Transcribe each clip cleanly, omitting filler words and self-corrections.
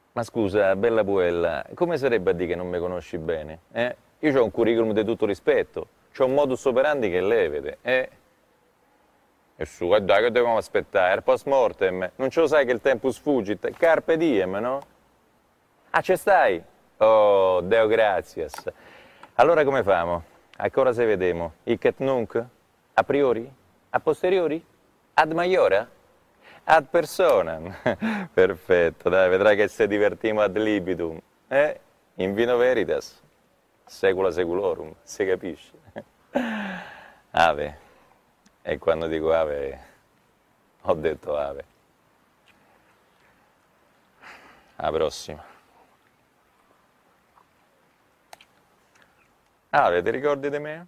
Ma scusa, bella puella, come sarebbe a dire che non mi conosci bene? Io ho un curriculum di tutto rispetto, c'ho un modus operandi che levete, E su, e dai, che dobbiamo aspettare? Il post mortem? Non ce lo sai che il tempus fugit? Carpe diem, no? Ah, ci stai? Oh, Deo gratias. Allora come famo? A che ora se vedemo? Hic et nunc? A priori? A posteriori? Ad maiora? Ad personam. Perfetto, dai, vedrai che se divertimo ad libitum. In vino veritas. Secula seculorum, si capisce? Ave. E quando dico ave, ho detto ave. Alla prossima. Ave, ti ricordi di me?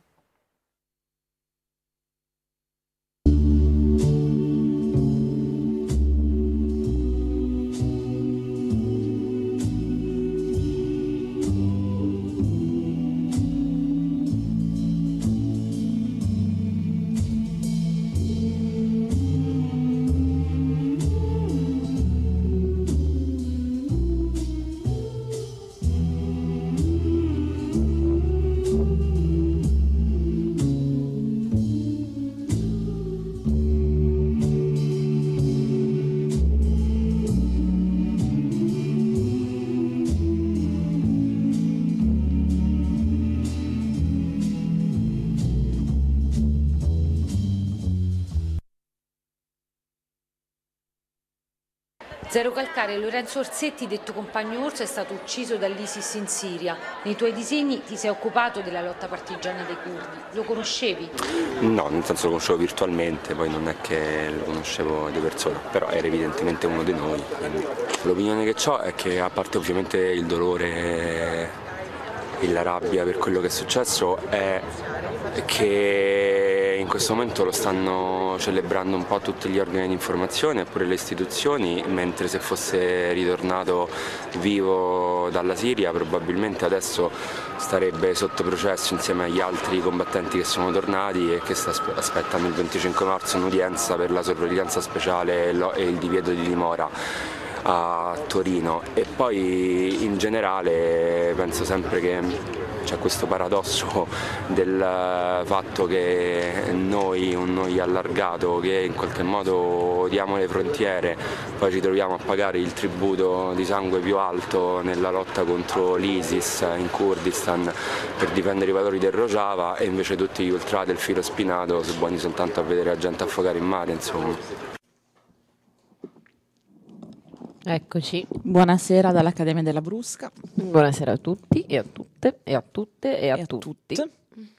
Zero Calcare, Lorenzo Orsetti, detto Compagno Orso, è stato ucciso dall'ISIS in Siria. Nei tuoi disegni ti sei occupato della lotta partigiana dei curdi. Lo conoscevi? No, nel senso lo conoscevo virtualmente, poi non è che lo conoscevo di persona, però era evidentemente uno di noi. Quindi. L'opinione che ho è che, a parte ovviamente il dolore e la rabbia per quello che è successo, è che in questo momento lo stanno celebrando un po' tutti gli organi di informazione e pure le istituzioni, mentre se fosse ritornato vivo dalla Siria probabilmente adesso starebbe sotto processo insieme agli altri combattenti che sono tornati e che aspettano il 25 marzo un'udienza per la sorveglianza speciale e il divieto di dimora a Torino. E poi in generale penso sempre che c'è questo paradosso del fatto che noi, un noi allargato, che in qualche modo odiamo le frontiere, poi ci troviamo a pagare il tributo di sangue più alto nella lotta contro l'ISIS in Kurdistan per difendere i valori del Rojava, e invece tutti gli ultra del filo spinato sono buoni soltanto a vedere la gente affogare in mare, insomma. Eccoci. Buonasera dall'Accademia della Brusca. Buonasera a tutti e a tutte e a tutte e a tutti. tutte.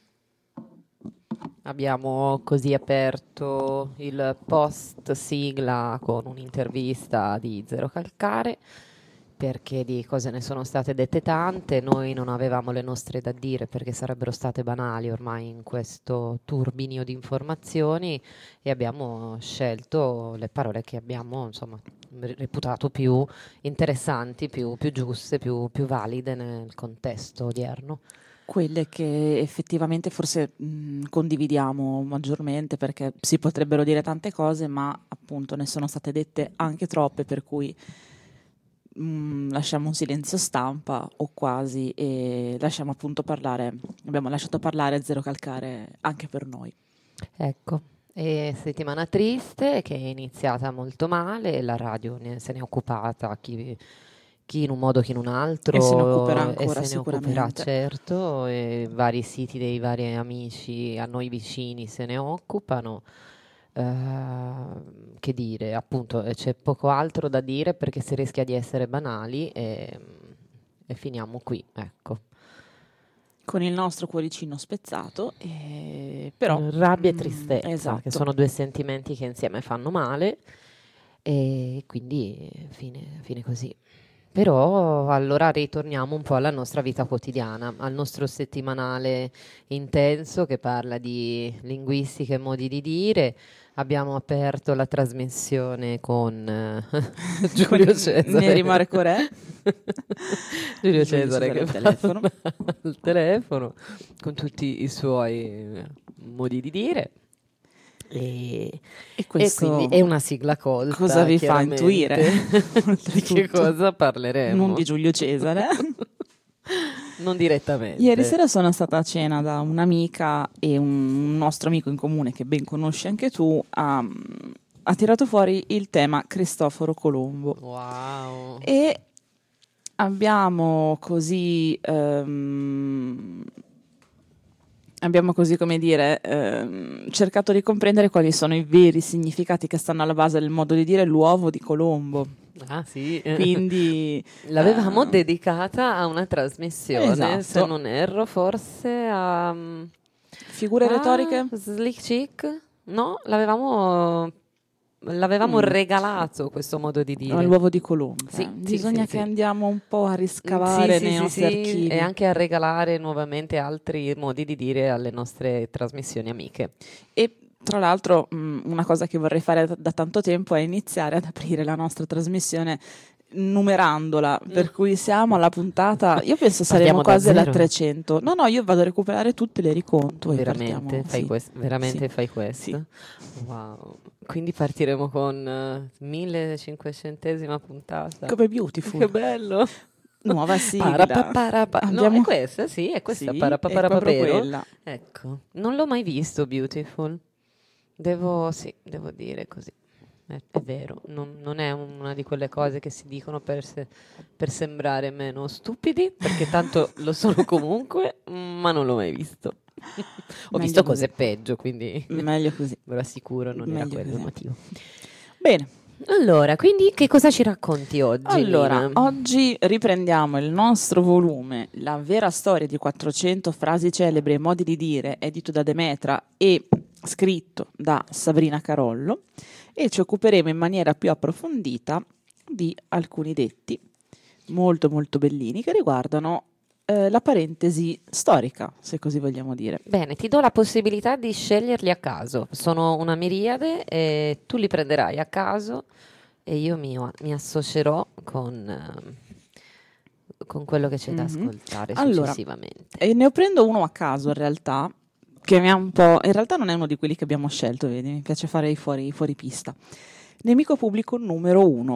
Abbiamo così aperto il post sigla con un'intervista di Zero Calcare, perché di cose ne sono state dette tante. Noi non avevamo le nostre da dire perché sarebbero state banali ormai in questo turbinio di informazioni, e abbiamo scelto le parole che abbiamo, insomma, reputato più interessanti, più giuste, più valide nel contesto odierno. Quelle che effettivamente forse condividiamo maggiormente, perché si potrebbero dire tante cose, ma appunto ne sono state dette anche troppe, per cui lasciamo un silenzio stampa o quasi, e lasciamo appunto parlare, abbiamo lasciato parlare Zero Calcare anche per noi. Ecco. E settimana triste che è iniziata molto male, la radio se ne è occupata, chi in un modo, chi in un altro, E se ne occuperà ancora, e se ne occuperà, sicuramente. certo, e vari siti dei vari amici a noi vicini se ne occupano. Che dire, appunto, c'è poco altro da dire perché si rischia di essere banali, e finiamo qui, ecco. Con il nostro cuoricino spezzato, però rabbia e tristezza, esatto. che sono due sentimenti che insieme fanno male, e quindi fine così. Però allora ritorniamo un po' alla nostra vita quotidiana, al nostro settimanale intenso che parla di linguistica e modi di dire. Abbiamo aperto la trasmissione con Giulio Cesare. Neri Marcorè. Giulio Cesare che al telefono. al telefono con tutti i suoi modi di dire. E questo quindi è una sigla colta. cosa vi fa chiaramente. intuire? Di che cosa parleremo? Non di Giulio Cesare. Non direttamente. Ieri sera sono stata a cena da un'amica e un nostro amico in comune che ben conosci anche tu ha tirato fuori il tema Cristoforo Colombo. Wow. E abbiamo così, come dire, cercato di comprendere quali sono i veri significati che stanno alla base del modo di dire l'uovo di Colombo. Ah sì, Quindi l'avevamo dedicata a una trasmissione, esatto. se non erro, forse a figure retoriche? Slick Chick? No, l'avevamo regalato questo modo di dire. L'uovo di Colombo. Sì, Bisogna sì. che andiamo un po' a riscavare nei nostri archivi. E anche a regalare nuovamente altri modi di dire alle nostre trasmissioni amiche. E tra l'altro una cosa che vorrei fare da tanto tempo è iniziare ad aprire la nostra trasmissione numerandola, per cui siamo alla puntata, io penso saremo quasi alla 300. No, io vado a recuperare tutte, le riconto. Veramente? Fai questo? Veramente fai questo? Sì. Wow. Quindi partiremo con 1500esima puntata. Come Beautiful. Che bello! Nuova sigla. No, è questa, sì, è questa. Sì, è proprio quella. Ecco, non l'ho mai visto Beautiful. Devo dire così. È vero, non è una di quelle cose che si dicono per sembrare meno stupidi, perché tanto lo sono comunque, ma non l'ho mai visto. Ho visto cose peggio, quindi meglio così. ve lo assicuro, non era quello il motivo. Bene. Allora, quindi che cosa ci racconti oggi? Allora, Lina? oggi riprendiamo il nostro volume La vera storia di 400 frasi celebri e modi di dire, edito da Demetra e scritto da Sabrina Carollo, e ci occuperemo in maniera più approfondita di alcuni detti molto molto bellini che riguardano la parentesi storica, se così vogliamo dire. Bene, ti do la possibilità di sceglierli a caso. Sono una miriade e tu li prenderai a caso e io mi associerò con quello che c'è da ascoltare successivamente. E ne prendo uno a caso in realtà, che mi ha un po'... In realtà non è uno di quelli che abbiamo scelto, vedi, mi piace fare i fuori pista. Nemico pubblico numero 1.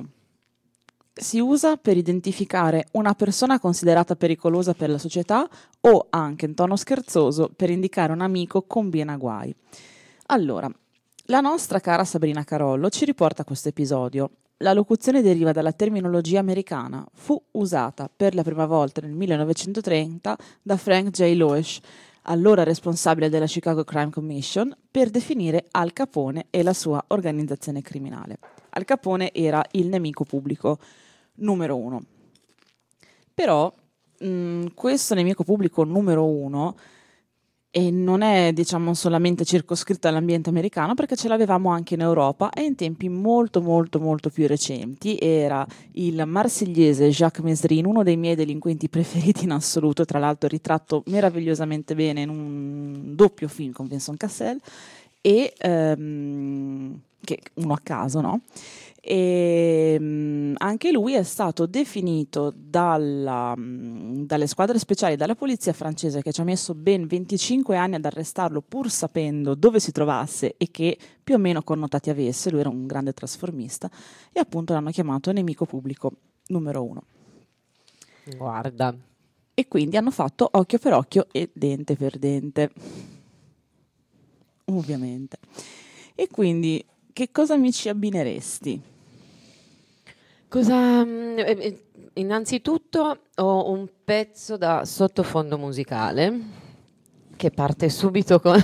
Si usa per identificare una persona considerata pericolosa per la società o anche in tono scherzoso per indicare un amico con bien a guai. Allora, la nostra cara Sabrina Carollo ci riporta questo episodio. La locuzione deriva dalla terminologia americana. Fu usata per la prima volta nel 1930 da Frank J. Loesch, allora responsabile della Chicago Crime Commission, per definire Al Capone e la sua organizzazione criminale. Al Capone era il nemico pubblico numero 1. Però questo nemico pubblico numero 1 non è, diciamo, solamente circoscritto all'ambiente americano, perché ce l'avevamo anche in Europa e in tempi molto molto molto più recenti. Era il marsigliese Jacques Mesrine, uno dei miei delinquenti preferiti in assoluto, tra l'altro ritratto meravigliosamente bene in un doppio film con Vincent Cassel, e che uno a caso, no? E anche lui è stato definito dalle squadre speciali, dalla polizia francese, che ci ha messo ben 25 anni ad arrestarlo pur sapendo dove si trovasse e che più o meno connotati avesse. Lui era un grande trasformista e appunto l'hanno chiamato nemico pubblico numero 1. Guarda. E quindi hanno fatto occhio per occhio e dente per dente, ovviamente. E quindi che cosa mi ci abbineresti? Innanzitutto ho un pezzo da sottofondo musicale che parte subito con...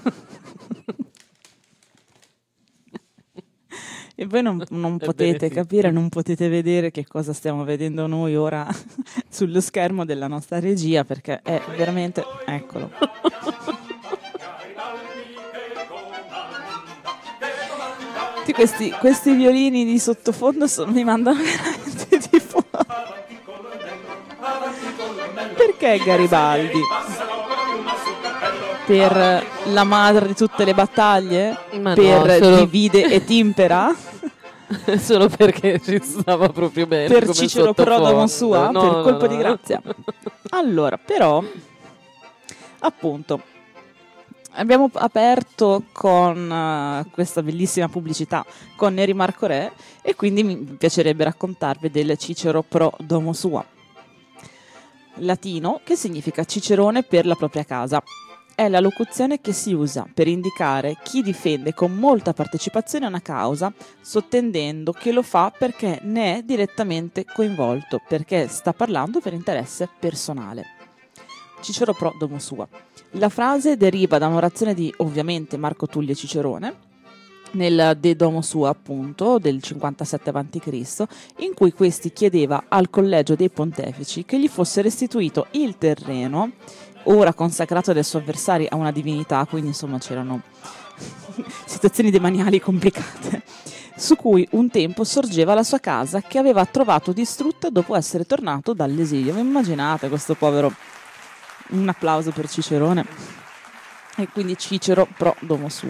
E voi non potete capire, non potete vedere che cosa stiamo vedendo noi ora sullo schermo della nostra regia, perché è veramente... Eccolo. Questi violini di sottofondo mi mandano veramente di fuori. Perché Garibaldi? Per la madre di tutte le battaglie? Ma per no, Divide e Timpera? Solo perché ci stava proprio bene. Per come Cicero sottofondo. Prodomo sua? No, per no, colpo no. di grazia. Allora, però, appunto, Abbiamo aperto con questa bellissima pubblicità con Neri Marco Re e quindi mi piacerebbe raccontarvi del Cicero pro domo sua, latino che significa cicerone per la propria casa. È la locuzione che si usa per indicare chi difende con molta partecipazione una causa, sottendendo che lo fa perché ne è direttamente coinvolto, perché sta parlando per interesse personale. Cicero pro domo sua. La frase deriva da un'orazione di, ovviamente, Marco Tullio Cicerone, nel De Domo Sua, appunto, del 57 a.C., in cui questi chiedeva al collegio dei pontefici che gli fosse restituito il terreno, ora consacrato dai suoi avversari a una divinità, quindi insomma c'erano situazioni demaniali complicate, su cui un tempo sorgeva la sua casa che aveva trovato distrutta dopo essere tornato dall'esilio. Immaginate questo povero... Un applauso per Cicerone. E quindi Cicero pro domo suo.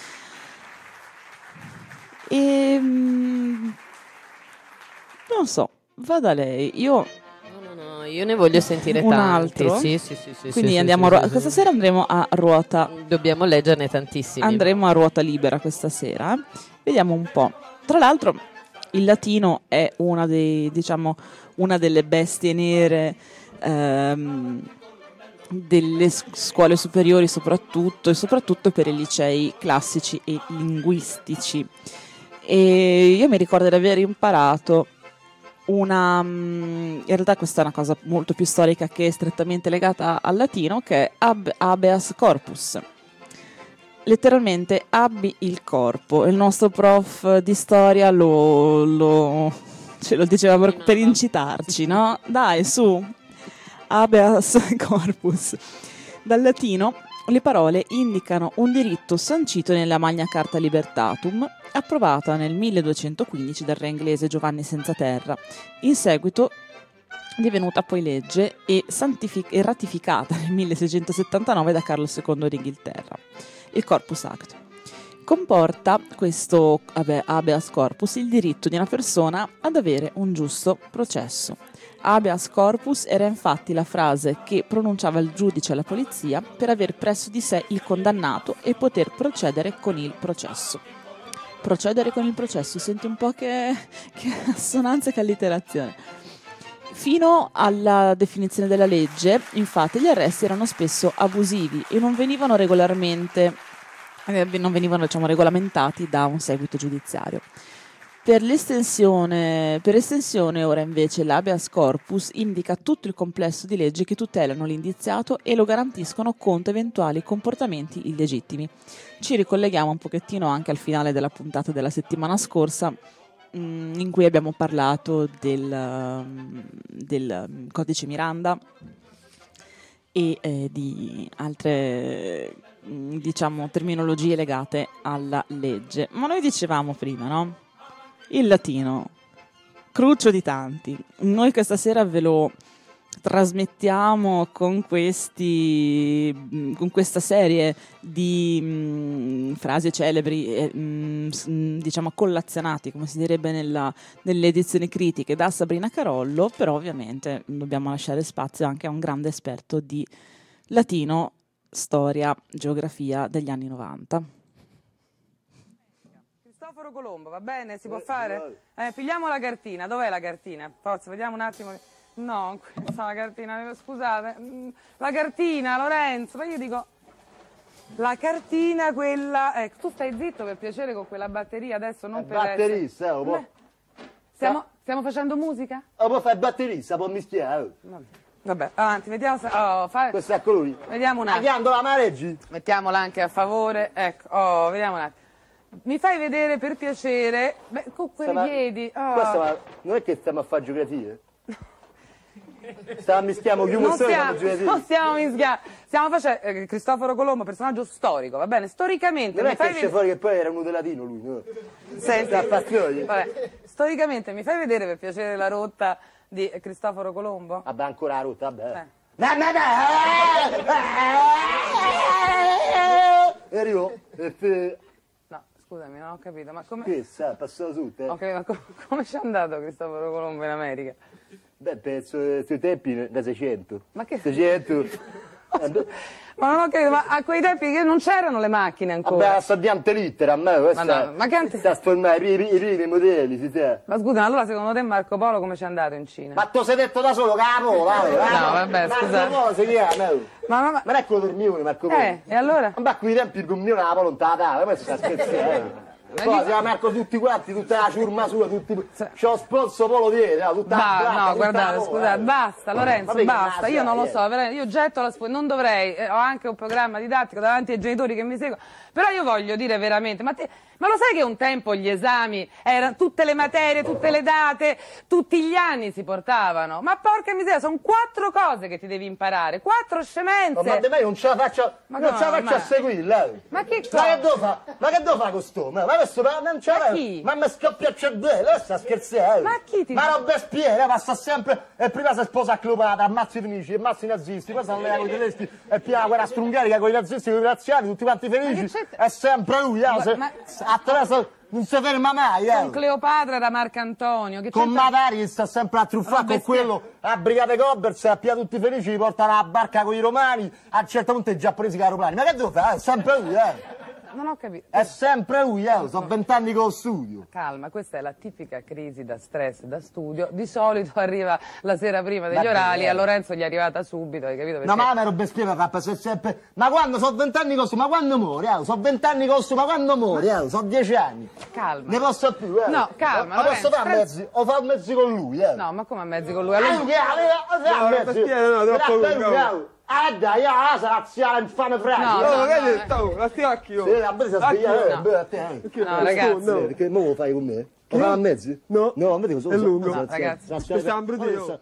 Non so, vada lei. Io ne voglio sentire un tanti. altro. Sì, quindi sì, andiamo sì, a questa sera andremo a ruota. Dobbiamo leggerne tantissimi. Andremo a ruota libera questa sera. Vediamo un po'. Tra l'altro il latino è una delle bestie nere delle scuole superiori soprattutto, e soprattutto per i licei classici e linguistici. E io mi ricordo di aver imparato in realtà questa è una cosa molto più storica che è strettamente legata al latino, che è habeas corpus, letteralmente abbi il corpo. Il nostro prof di storia ce lo diceva per incitarci, no? Dai, su, habeas corpus. Dal latino le parole indicano un diritto sancito nella Magna Carta Libertatum, approvata nel 1215 dal re inglese Giovanni Senza Terra, in seguito divenuta poi legge e ratificata nel 1679 da Carlo II d'Inghilterra. Il Corpus Act comporta questo habeas corpus il diritto di una persona ad avere un giusto processo. Habeas corpus era infatti la frase che pronunciava il giudice alla polizia per aver presso di sé il condannato e poter procedere con il processo. Procedere con il processo, senti un po' che assonanza e che allitterazione. Fino alla definizione della legge, infatti, gli arresti erano spesso abusivi e non venivano regolamentati da un seguito giudiziario. Per estensione ora invece l'habeas corpus indica tutto il complesso di leggi che tutelano l'indiziato e lo garantiscono contro eventuali comportamenti illegittimi. Ci ricolleghiamo un pochettino anche al finale della puntata della settimana scorsa, in cui abbiamo parlato del codice Miranda e di altre terminologie legate alla legge. Ma noi dicevamo prima, no? Il latino, cruccio di tanti. Noi questa sera ve lo trasmettiamo con questa serie di frasi celebri, collazionati, come si direbbe nelle edizioni critiche, da Sabrina Carollo, però ovviamente dobbiamo lasciare spazio anche a un grande esperto di latino, storia, geografia degli anni 90. Cristoforo Colombo, va bene? Si può fare? Pigliamo la cartina. Dov'è la cartina? Forza, vediamo un attimo. No, questa la cartina, scusate. La cartina, Lorenzo, ma io dico... La cartina, quella... Ecco, tu stai zitto per piacere con quella batteria adesso, non per batterista, Stiamo facendo musica? Può fare batterista, può mischiare. Vabbè, avanti, vediamo se... Questo è colui. Vediamo un attimo. Ghiandola Mareggi. Mettiamola anche a favore. Ecco, vediamo un attimo. Mi fai vedere per piacere? Beh, con quei piedi. Non è che stiamo a fare geografia? Stiamo a mischiamo chiunque non stiamo mischiando. Stiamo facendo Cristoforo Colombo, personaggio storico, va bene? Storicamente. Non è che esce fuori che poi era uno di latino lui, no? Senti, vabbè, storicamente mi fai vedere per piacere la rotta di Cristoforo Colombo? Vabbè, ancora la rotta, vabbè. E arrivo. Scusami, non ho capito, ma come... Che sa, passato su te. Ok, ma come ci è andato Cristoforo Colombo in America? Beh, penso sui tempi da 600. Ma che... 600. Ma non ho capito, ma a quei tempi che non c'erano le macchine ancora. Vabbè, sta di antelittera, a me questa Ma che ante... sta a formare i primi modelli, si sa. Ma scusa, ma allora secondo te Marco Polo come c'è andato in Cina? Ma tu sei detto da solo, capo, No, vabbè, scusa. Marco Polo si chiama, Ma non è quello del mio, Marco Polo. e allora? Ma a quei tempi il mio la volontà dava, questo sta scherzando. Poi si chiama Marco tutti quanti, tutta la ciurma sua, tutti... C'ho lo sponsor Polo dietro, tutta la No, tutta guardate, la scusate, basta Lorenzo, Ma basta, io non lo so, eh. veramente, io getto la spugna, non dovrei, ho anche un programma didattico davanti ai genitori che mi seguono, però io voglio dire veramente, ma lo sai che un tempo gli esami erano tutte le materie, tutte le date, tutti gli anni si portavano? Ma porca miseria, sono 4 cose che ti devi imparare, 4 scemenze. Ma da me non ce la faccio, a seguire, Ma che Ma che cosa? devo fare? Ma che devo fare con sto? Ma questo non ce la chi? Ma mi scoppia il cervello, sta scherzando. Ma chi ti- Ma Robespierre passa sempre, e prima si sposa a Cleopatra, ammazza i fenici, ammazza i nazisti, poi si allea con i tedeschi, e prima la guerra strungarica con i nazisti, con i graziani, tutti quanti felici, Ma che c'è? è sempre lui, attraverso, non si ferma mai, Con Cleopatra da Marcantonio, che Con c'entra- Matari sta sempre a truffare con Robespierre. quello a Brigate Goebbels, a Pia tutti felici, li portano la barca con i romani, a un certo punto i giapponesi con i aeroplani. Ma che devo fare? È sempre lui, Non ho capito. È sempre lui, sono 20 anni che lo studio. Calma, questa è la tipica crisi da stress da studio. Di solito arriva la sera prima degli Vabbè, orali, a Lorenzo gli è arrivata subito, hai capito? No, ma a me Robespierre fa passare sempre. Ma quando sono 20 anni che lo studio, ma quando muore? Sono 20 anni che lo studio, ma quando muore? Sono 10 anni. Calma. Ne posso più, No, calma, Ma posso Lorenzo, fare mezzi? O fare mezzi con lui, No, ma come a mezzi con lui? Ah, Allora... lui che aveva mezzi. Robespierre no, troppo lungo. Dai, sarà infame fragile. No, No, vedi, la stiracchio. Sì, la presa svegliare, No, ragazzi. Che mo lo fai con me? Lo fai a mezzi? No. No, vedi cosa È lungo. No, ragazzi. Stiamo brutto.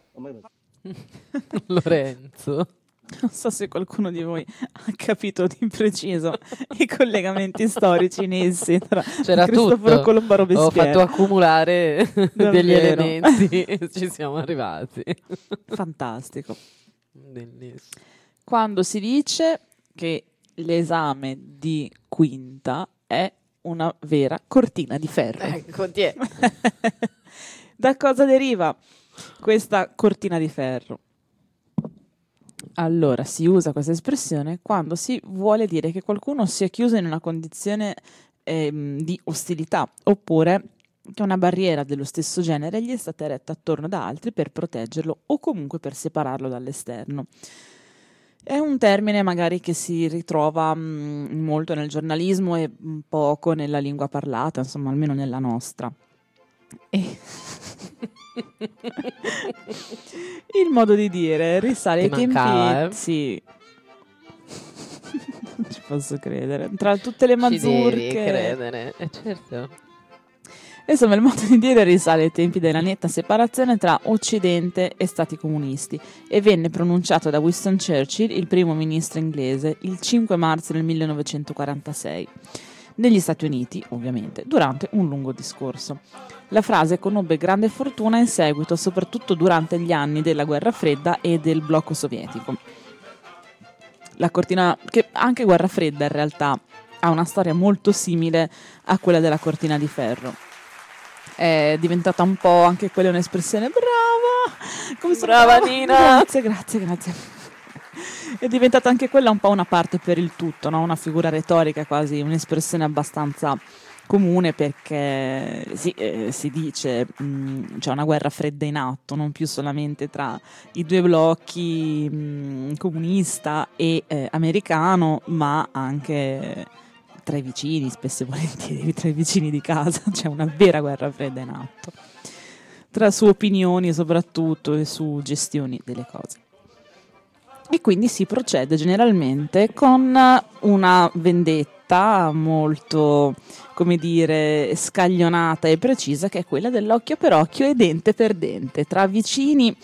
Lorenzo. Non so se qualcuno di voi ha capito di preciso i collegamenti storici in essi tra C'era Cristoforo tutto. Colombo e Ho Robespierre. fatto accumulare degli Davvero. elementi e ci siamo arrivati. Fantastico. Bellissimo. Quando si dice che l'esame di quinta è una vera cortina di ferro. Contiene. Da cosa deriva questa cortina di ferro? Allora, si usa questa espressione quando si vuole dire che qualcuno sia chiuso in una condizione di ostilità, oppure che una barriera dello stesso genere gli è stata eretta attorno da altri per proteggerlo o comunque per separarlo dall'esterno. È un termine magari che si ritrova molto nel giornalismo e poco nella lingua parlata, insomma, almeno nella nostra. E il modo di dire risale ai Ti tempi... mancava, Sì. Non ci posso credere. Tra tutte le Ci devi mazurche... credere. Certo. Insomma, il modo di dire risale ai tempi della netta separazione tra Occidente e Stati comunisti e venne pronunciato da Winston Churchill, il primo ministro inglese, il 5 marzo del 1946, negli Stati Uniti, ovviamente, durante un lungo discorso. La frase conobbe grande fortuna in seguito, soprattutto durante gli anni della Guerra Fredda e del blocco sovietico. La cortina, che anche Guerra Fredda in realtà ha una storia molto simile a quella della cortina di ferro. È diventata un po' anche quella un'espressione brava, come sono Brava, Nina. grazie. È diventata anche quella un po' una parte per il tutto, no? Una figura retorica, quasi un'espressione abbastanza comune, perché si dice c'è una guerra fredda in atto, non più solamente tra i due blocchi comunista e americano, ma anche tra i vicini, spesso e volentieri tra i vicini di casa. C'è una vera guerra fredda in atto, tra su opinioni soprattutto e su gestioni delle cose. E quindi si procede generalmente con una vendetta molto, come dire, scaglionata e precisa, che è quella dell'occhio per occhio e dente per dente. Tra vicini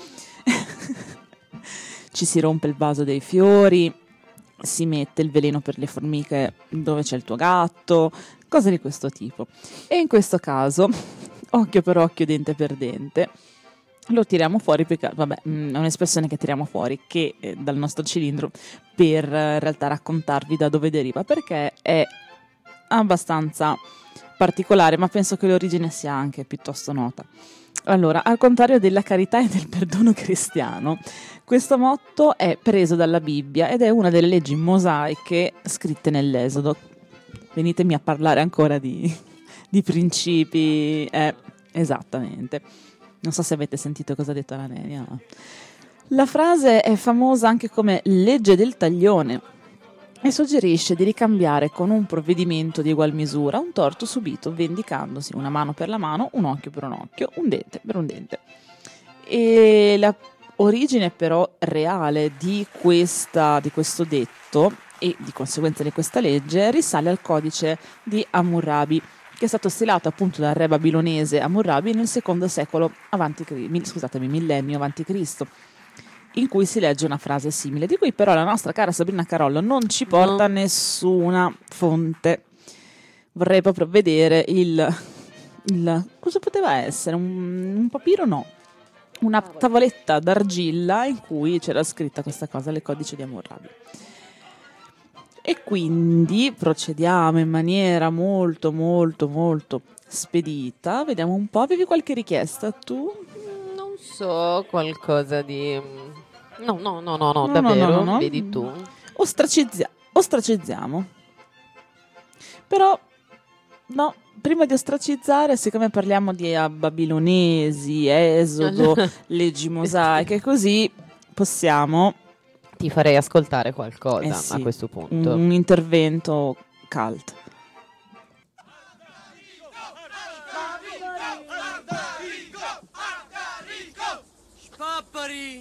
ci si rompe il vaso dei fiori, si mette il veleno per le formiche dove c'è il tuo gatto, cose di questo tipo. E in questo caso, occhio per occhio, dente per dente, lo tiriamo fuori perché, vabbè, è un'espressione che tiriamo fuori che dal nostro cilindro per in realtà raccontarvi da dove deriva, perché è abbastanza particolare, ma penso che l'origine sia anche piuttosto nota. Allora, al contrario della carità e del perdono cristiano, questo motto è preso dalla Bibbia ed è una delle leggi mosaiche scritte nell'Esodo. Venitemi a parlare ancora di principi. Esattamente. Non so se avete sentito cosa ha detto la Nenia. La frase è famosa anche come legge del taglione e suggerisce di ricambiare con un provvedimento di egual misura un torto subito, vendicandosi una mano per la mano, un occhio per un occhio, un dente per un dente. E la origine però reale di questo detto e di conseguenza di questa legge risale al codice di Hammurabi, che è stato stilato appunto dal re babilonese Hammurabi nel secondo secolo millennio avanti Cristo, in cui si legge una frase simile, di cui però la nostra cara Sabrina Carollo non ci porta nessuna fonte. Vorrei proprio vedere cosa poteva essere, un papiro? No, una tavoletta d'argilla in cui c'era scritta questa cosa, le codici di Hammurabi. E quindi procediamo in maniera molto molto molto spedita. Vediamo un po', avevi qualche richiesta tu? Non so, qualcosa di... No, davvero, no. vedi tu. Ostracizziamo. Però, no, prima di ostracizzare, siccome parliamo di babilonesi, Esodo, leggi mosaiche, così possiamo... Ti farei ascoltare qualcosa sì, a questo punto. Un intervento cult. Spappari,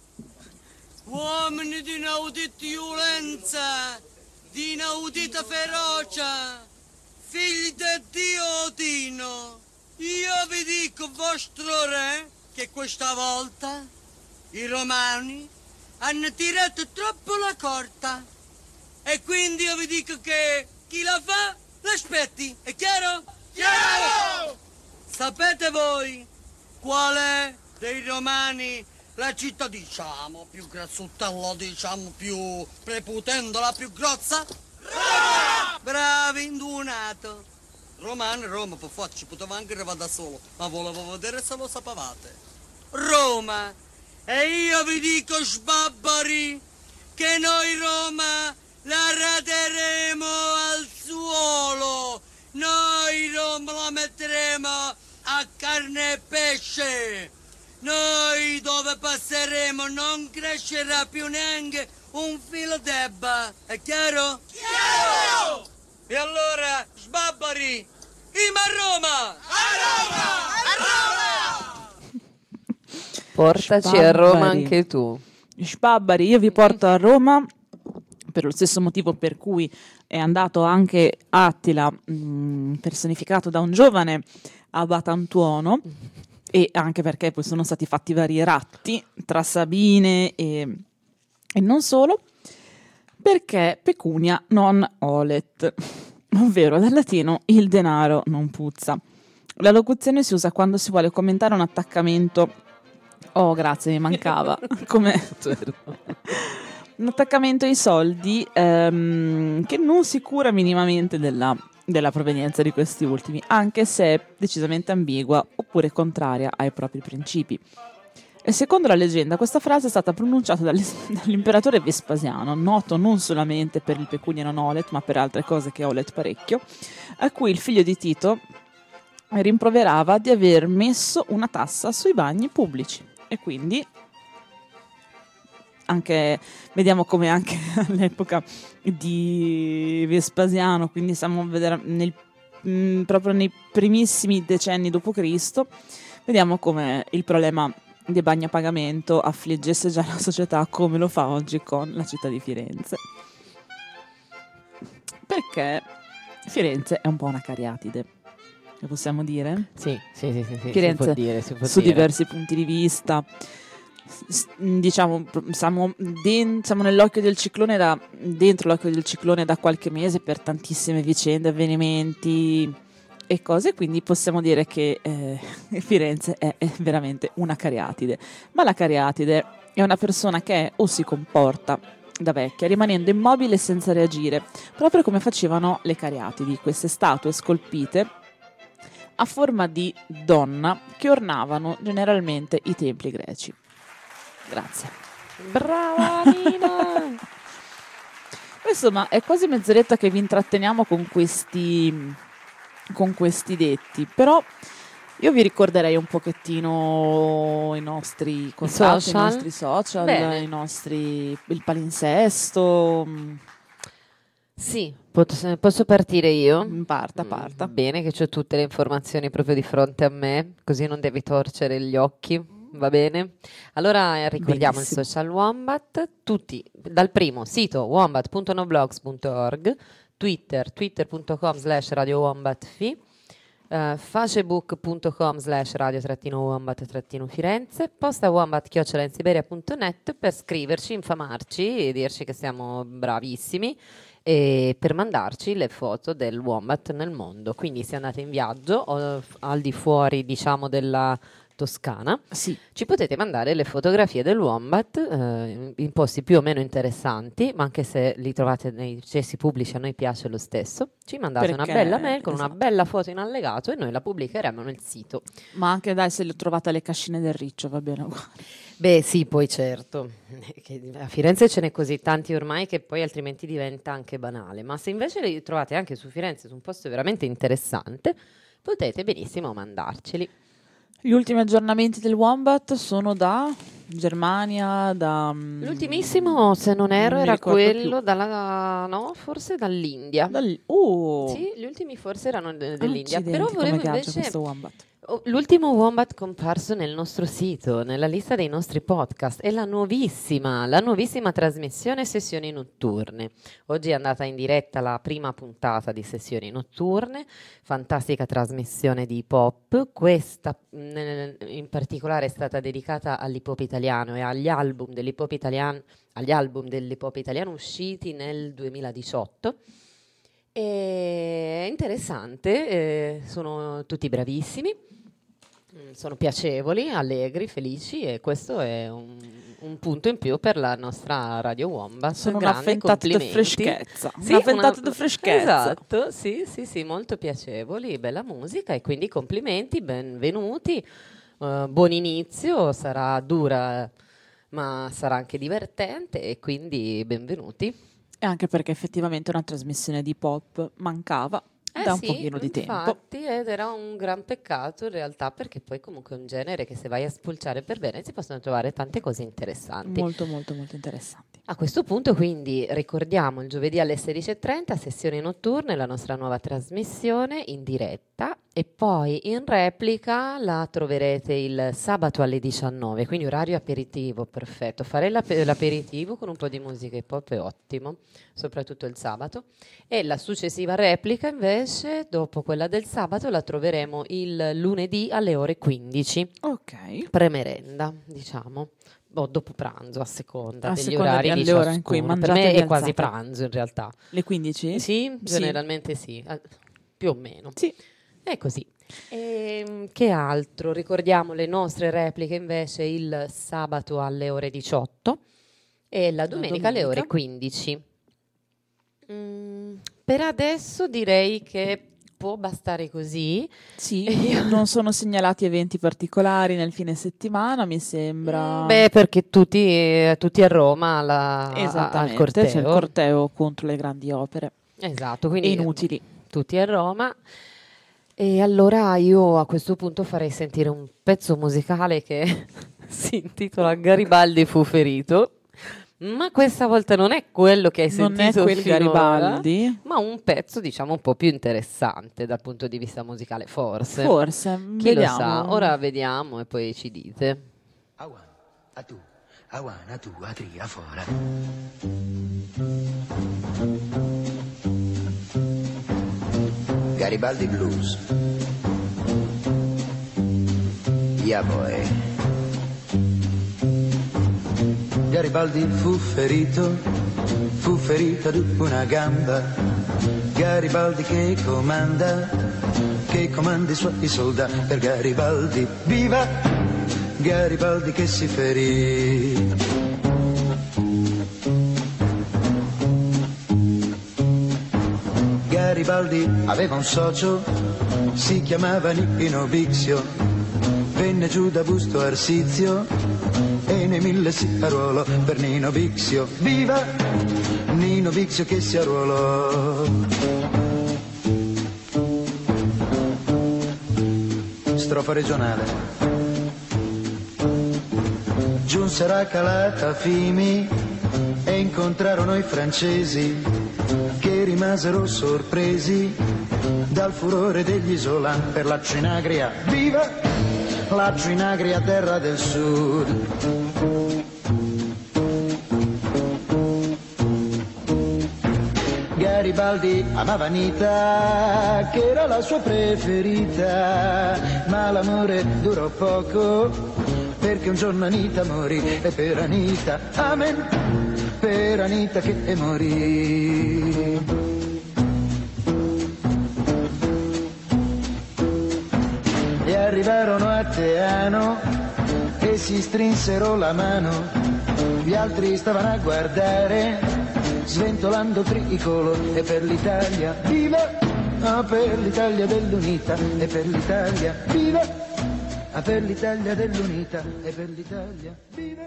uomini di inaudita violenza, di inaudita ferocia, figli di Dio Odino, io vi dico, vostro re, che questa volta i romani hanno tirato troppo la corda e quindi io vi dico che chi la fa l'aspetti, è chiaro? Chiaro! Sapete voi qual è dei romani la città, diciamo, più grassutella, diciamo, più prepotente, la più grossa? Roma! Bravi, indunato. Roma, per forza, ci poteva anche arrivare da solo, ma volevo vedere se lo sapevate. Roma! E io vi dico, sbabbari, che noi Roma la raderemo al suolo. Noi Roma la metteremo a carne e pesce. Noi dove passeremo non crescerà più neanche un filo d'erba. È chiaro? Chiaro! E allora, sbabbari, ima a Roma! A Roma! A Roma! Portaci a Roma anche tu. Spabbari, io vi porto a Roma per lo stesso motivo per cui è andato anche Attila, personificato da un giovane abate Antuono, e anche perché poi sono stati fatti vari ratti tra Sabine e non solo, perché pecunia non olet, ovvero dal latino il denaro non puzza. La locuzione si usa quando si vuole commentare un attaccamento. Oh, grazie, mi mancava. Come un attaccamento ai soldi che non si cura minimamente della provenienza di questi ultimi, anche se è decisamente ambigua oppure contraria ai propri principi. E secondo la leggenda, questa frase è stata pronunciata dall'imperatore Vespasiano, noto non solamente per il pecunia non olet, ma per altre cose che olet parecchio, a cui il figlio di Tito rimproverava di aver messo una tassa sui bagni pubblici. E quindi anche vediamo come anche all'epoca di Vespasiano, quindi siamo proprio nei primissimi decenni d.C., vediamo come il problema dei bagni a pagamento affliggesse già la società come lo fa oggi con la città di Firenze. Perché Firenze è un po' una cariatide. Lo possiamo dire? Sì. Firenze, si può dire. Su diversi punti di vista. Diciamo, siamo nell'occhio del ciclone dentro l'occhio del ciclone da qualche mese per tantissime vicende, avvenimenti e cose, quindi possiamo dire che Firenze è veramente una cariatide. Ma la cariatide è una persona che o si comporta da vecchia, rimanendo immobile senza reagire, proprio come facevano le cariatidi, queste statue scolpite a forma di donna che ornavano generalmente i templi greci. Grazie. Brava Nina! Insomma, è quasi mezz'oretta che vi intratteniamo con questi detti, però io vi ricorderei un pochettino i nostri contatti, i nostri social, il palinsesto. Sì, posso partire io? Parta. Bene, che ho tutte le informazioni proprio di fronte a me, così non devi torcere gli occhi, va bene? Allora ricordiamo Benissimo. il social Wombat, tutti, dal primo sito wombat.noblogs.org, twitter.com/radiowombatfi, facebook.com/radio-wombat-firenze, posta wombat@insiberia.net per scriverci, infamarci e dirci che siamo bravissimi e per mandarci le foto del wombat nel mondo. Quindi se andate in viaggio o al di fuori, diciamo, della Toscana, sì, ci potete mandare le fotografie del wombat in posti più o meno interessanti, ma anche se li trovate nei cessi pubblici a noi piace lo stesso. Ci mandate una bella mail con una bella foto in allegato e noi la pubblicheremo nel sito. Ma anche dai, se le trovate alle cascine del Riccio va bene uguale. Beh sì, poi certo, che a Firenze ce n'è così tanti ormai che poi altrimenti diventa anche banale, ma se invece li trovate anche su Firenze, su un posto veramente interessante, potete benissimo mandarceli. Gli ultimi aggiornamenti del Wombat sono da Germania, da... L'ultimissimo, se non erro, mi era ricordo quello forse dall'India. Sì, gli ultimi forse erano dell'India. Accidenti, Però volevo come ghiaccia invece... questo Wombat. L'ultimo Wombat comparso nel nostro sito, nella lista dei nostri podcast, è la nuovissima trasmissione Sessioni Notturne. Oggi è andata in diretta la prima puntata di Sessioni Notturne, fantastica trasmissione di hip hop. Questa in particolare è stata dedicata all'hip hop italiano e agli album dell'hip hop italiano usciti nel 2018. È interessante, sono tutti bravissimi, sono piacevoli, allegri, felici e questo è un punto in più per la nostra Radio Wombat. Sono Grande, una fentata di complimenti. freschezza. Sì, una fentata di freschezza. Esatto, sì, molto piacevoli, bella musica e quindi complimenti, benvenuti, buon inizio, sarà dura ma sarà anche divertente e quindi benvenuti. E anche perché effettivamente una trasmissione di pop mancava da un pochino di tempo. Infatti, ed era un gran peccato in realtà, perché poi comunque è un genere che se vai a spulciare per bene si possono trovare tante cose interessanti. Molto molto molto interessanti. A questo punto quindi ricordiamo il giovedì alle 16:30 Sessioni Notturne, la nostra nuova trasmissione in diretta, e poi in replica la troverete il sabato alle 19, quindi orario aperitivo perfetto. Fare l'aperitivo con un po' di musica hip hop è ottimo, soprattutto il sabato. E la successiva replica invece, dopo quella del sabato, la troveremo il lunedì alle ore 15. Ok. Premerenda, diciamo. O dopo pranzo, a seconda degli seconda orari di dell'ora in cui ciascuno. Per mangiate me e vi è quasi alzate. pranzo in realtà. Le 15? Sì, generalmente sì, più o meno. Sì. È così. Che altro? Ricordiamo le nostre repliche invece il sabato alle ore 18 e la domenica alle ore 15. Per adesso direi che può bastare così. Sì, non sono segnalati eventi particolari nel fine settimana, mi sembra. Beh, perché tutti a Roma al corteo. C'è il corteo contro le grandi opere. Esatto, quindi inutili. Tutti a Roma. E allora io a questo punto farei sentire un pezzo musicale che si intitola Garibaldi fu ferito. Ma questa volta non è quello che hai sentito Non è quel finora, Garibaldi, ma un pezzo diciamo un po' più interessante dal punto di vista musicale, forse. Chi vediamo. lo sa? Ora vediamo e poi ci dite. A tu, a tu, a tri, a fora. Garibaldi Blues. Yeah boy. Garibaldi fu ferito ad una gamba. Garibaldi che comanda i suoi soldati. Per Garibaldi viva, Garibaldi che si ferì. Garibaldi aveva un socio, si chiamava Nino Bixio, venne giù da Busto Arsizio e nei 1000 si arruolò per Nino Bixio. Viva Nino Bixio che si arruolò. Strofa regionale. Giunsero a Calatafimi e incontrarono i francesi che rimasero sorpresi dal furore degli Isolan per la Cinagria. Viva la Cinagria, terra del sud. Garibaldi amava Anita, che era la sua preferita, ma l'amore durò poco, perché un giorno Anita morì, e per Anita, amen, per Anita che morì. E arrivarono a Teano e si strinsero la mano, gli altri stavano a guardare, sventolando tricolo, e per l'Italia, viva, per l'Italia dell'unità, e per l'Italia, viva, per l'Italia dell'unità, e per l'Italia, viva.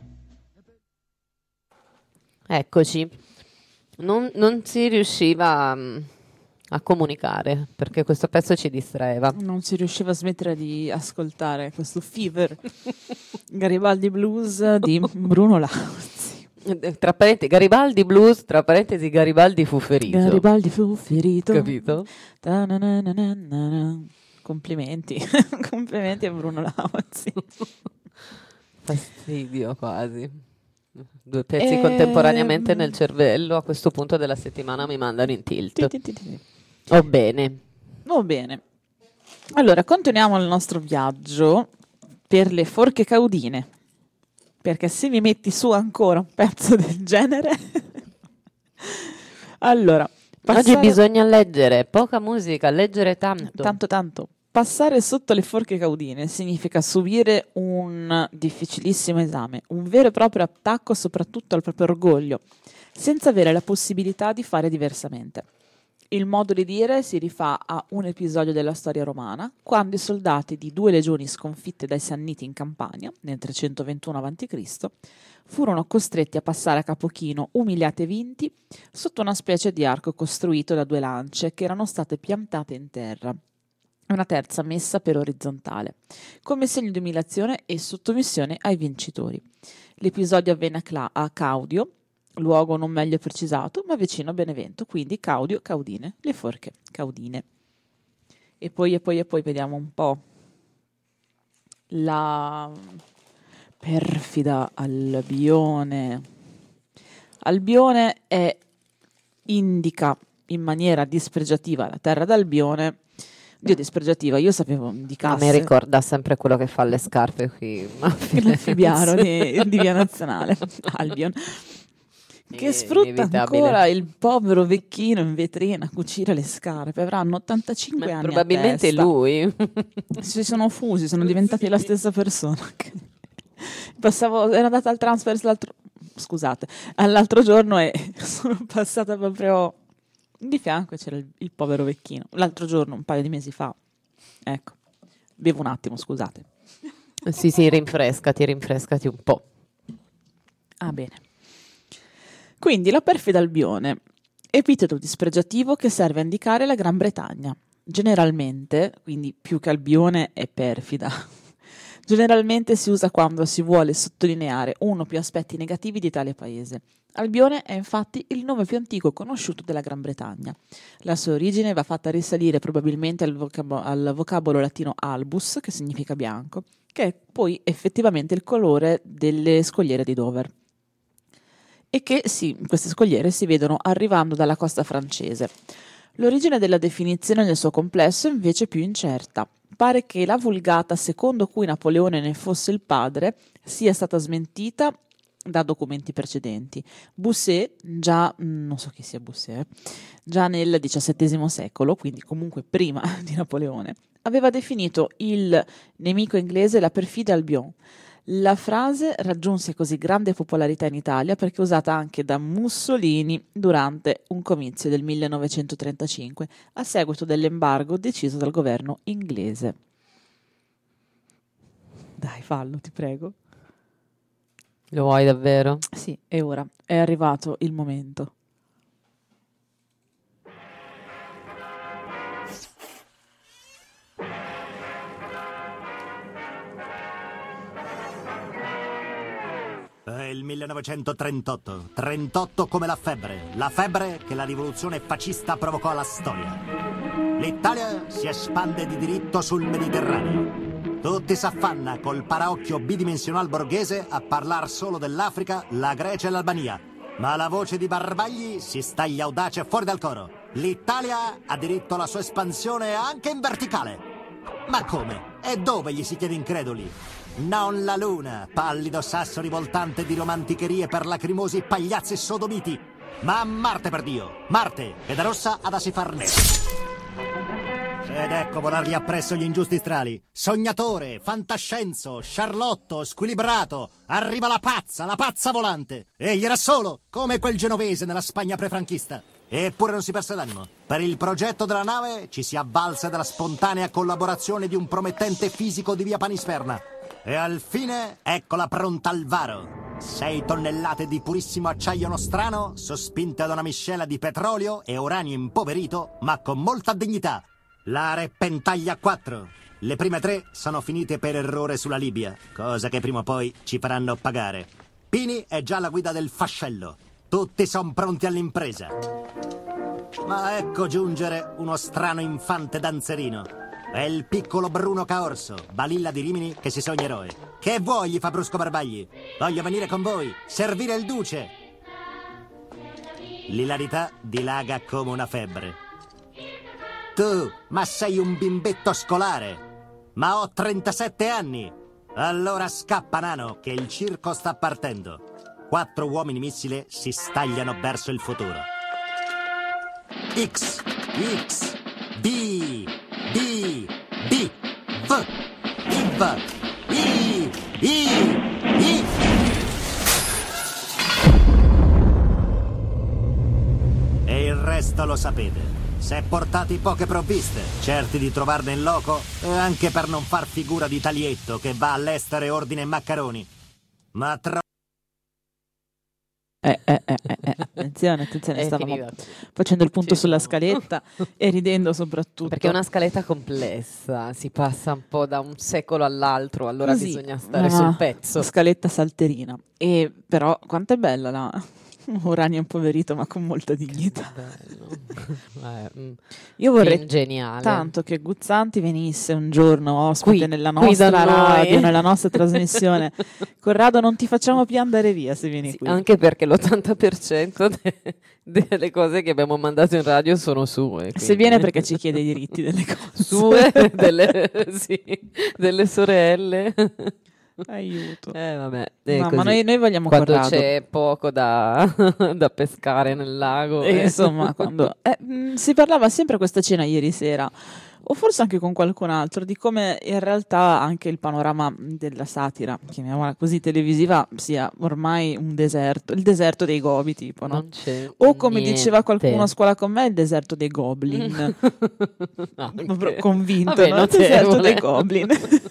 Eccoci, non si riusciva a comunicare perché questo pezzo ci distraeva. Non si riusciva a smettere di ascoltare questo Fever Garibaldi Blues di Bruno Lauzi. Tra parentesi, Garibaldi Blues, tra parentesi, Garibaldi fu ferito. Garibaldi fu ferito. Capito? Complimenti. Complimenti a Bruno Lauzi. Fastidio quasi. Due pezzi contemporaneamente nel cervello a questo punto della settimana mi mandano in tilt. Oh bene. Oh bene. Allora, continuiamo il nostro viaggio per le forche caudine. Perché se mi metti su ancora un pezzo del genere... Allora, oggi bisogna leggere, poca musica, leggere tanto. Tanto. Passare sotto le forche caudine significa subire un difficilissimo esame, un vero e proprio attacco soprattutto al proprio orgoglio, senza avere la possibilità di fare diversamente. Il modo di dire si rifà a un episodio della storia romana, quando i soldati di 2 legioni sconfitte dai Sanniti in Campania, nel 321 a.C., furono costretti a passare a capo chino, umiliati e vinti, sotto una specie di arco costruito da 2 lance che erano state piantate in terra, e una terza messa per orizzontale, come segno di umiliazione e sottomissione ai vincitori. L'episodio avvenne a Caudio, luogo non meglio precisato, ma vicino a Benevento, quindi Caudio, Caudine, le forche caudine. E poi vediamo un po' la perfida Albione. Albione indica in maniera dispregiativa la terra d'Albione. Dio, dispregiativa, io sapevo indicasse. A me ricorda sempre quello che fa le scarpe qui. L'anfibiano di Via Nazionale, Albion. Che sfrutta ancora il povero vecchino in vetrina a cucire le scarpe. Avranno 85 anni. Probabilmente lui. Si sono fusi, sono diventati la stessa persona. Ero andata al Transfers all'altro giorno e sono passata proprio di fianco e c'era il povero vecchino. L'altro giorno, un paio di mesi fa. Ecco, bevo un attimo, scusate. Sì, rinfrescati un po'. Ah, bene. Quindi la perfida Albione, epiteto dispregiativo che serve a indicare la Gran Bretagna. Generalmente, quindi più che Albione è perfida, generalmente si usa quando si vuole sottolineare uno o più aspetti negativi di tale paese. Albione è infatti il nome più antico conosciuto della Gran Bretagna. La sua origine va fatta risalire probabilmente al vocabolo latino albus, che significa bianco, che è poi effettivamente il colore delle scogliere di Dover. E che queste scogliere si vedono arrivando dalla costa francese. L'origine della definizione nel suo complesso è invece più incerta. Pare che la vulgata secondo cui Napoleone ne fosse il padre sia stata smentita da documenti precedenti. Bossuet, non so chi sia Bossuet, già nel XVII secolo, quindi comunque prima di Napoleone, aveva definito il nemico inglese la perfida Albion. La frase raggiunse così grande popolarità in Italia perché usata anche da Mussolini durante un comizio del 1935 a seguito dell'embargo deciso dal governo inglese. Dai, fallo, ti prego. Lo vuoi davvero? Sì, e ora è arrivato il momento. È il 1938, 38 come la febbre che la rivoluzione fascista provocò alla storia. L'Italia si espande di diritto sul Mediterraneo. Tutti s'affanna col paraocchio bidimensional borghese a parlar solo dell'Africa, la Grecia e l'Albania. Ma la voce di Barbagli si staglia audace fuori dal coro. L'Italia ha diritto alla sua espansione anche in verticale. Ma come? E dove gli si chiede increduli? Non la luna, pallido sasso rivoltante di romanticherie per lacrimosi pagliazzi sodomiti, ma Marte, per Dio, Marte, che da rossa ad si far nera. Ed ecco volargli appresso gli ingiusti strali. Sognatore, fantascienzo, sciarlotto, squilibrato, arriva la pazza volante. Egli era solo, come quel genovese nella Spagna prefranchista. Eppure non si perse d'animo. Per il progetto della nave ci si avvalse della spontanea collaborazione di un promettente fisico di via Panisperna. E al fine, eccola pronta al varo. 6 tonnellate di purissimo acciaio nostrano, sospinte da una miscela di petrolio e uranio impoverito, ma con molta dignità. La Repentaglia 4. Le prime 3 sono finite per errore sulla Libia, cosa che prima o poi ci faranno pagare. Pini è già alla guida del fascello. Tutti son pronti all'impresa. Ma ecco giungere uno strano infante danzerino. È il piccolo Bruno Caorso, balilla di Rimini che si sogna eroe. Che vuoi, gli fa brusco Barbagli? Voglio venire con voi, servire il duce. L'ilarità dilaga come una febbre. Tu, ma sei un bimbetto scolare. Ma ho 37 anni. Allora scappa, nano, che il circo sta partendo. 4 uomini missile si stagliano verso il futuro. X, B, B, B, V, IV, I. E il resto lo sapete. Se portati poche provviste, certi di trovarne in loco, e anche per non far figura di Talietto che va all'estero e ordina i maccheroni. Ma Attenzione, stavamo facendo il punto sulla scaletta e ridendo soprattutto. Perché è una scaletta complessa, si passa un po' da un secolo all'altro, allora Così, bisogna stare sul pezzo. Scaletta salterina. E però quanto è bella la uranio impoverito, ma con molta dignità. Io vorrei geniale. tanto che Guzzanti venisse un giorno ospite Qui, nella qui da nostra radio, noi. nella nostra trasmissione. Corrado, non ti facciamo più andare via se vieni Sì, qui. anche perché l'80% delle cose che abbiamo mandato in radio sono sue. Se viene perché ci chiede i diritti delle cose. Sue, delle sorelle. Aiuto. Vabbè, Ma noi vogliamo quando Corrado. c'è poco da pescare nel lago. E insomma, quando si parlava sempre a questa cena ieri sera, o forse anche con qualcun altro, di come in realtà anche il panorama della satira, chiamiamola così, televisiva, sia ormai un deserto, il deserto dei Gobi, tipo, no? Non c'è O come niente. diceva qualcuno a scuola con me, il deserto dei Goblin. Convinto, Vabbè, no? Il deserto notevole. dei Goblin.